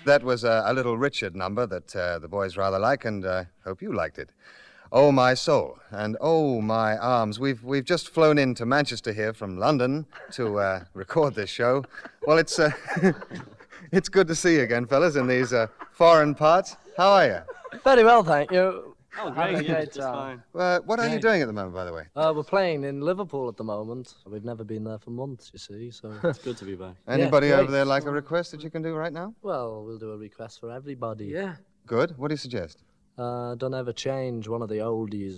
that was a Little Richard number that the boys rather like, and hope you liked it. Oh, my soul, and oh, my arms. We've just flown into Manchester here from London to record this show. Well, it's it's good to see you again, fellas, in these foreign parts. How are you? Very well, thank you. Oh, Having a great. great Just time. fine. What are you doing at the moment, by the way? We're playing in Liverpool at the moment. We've never been there for months, you see, so... It's good to be back. Anybody great. over there like a request that you can do right now? Well, we'll do a request for everybody. Yeah. Good. What do you suggest? Don't ever change one of the oldies.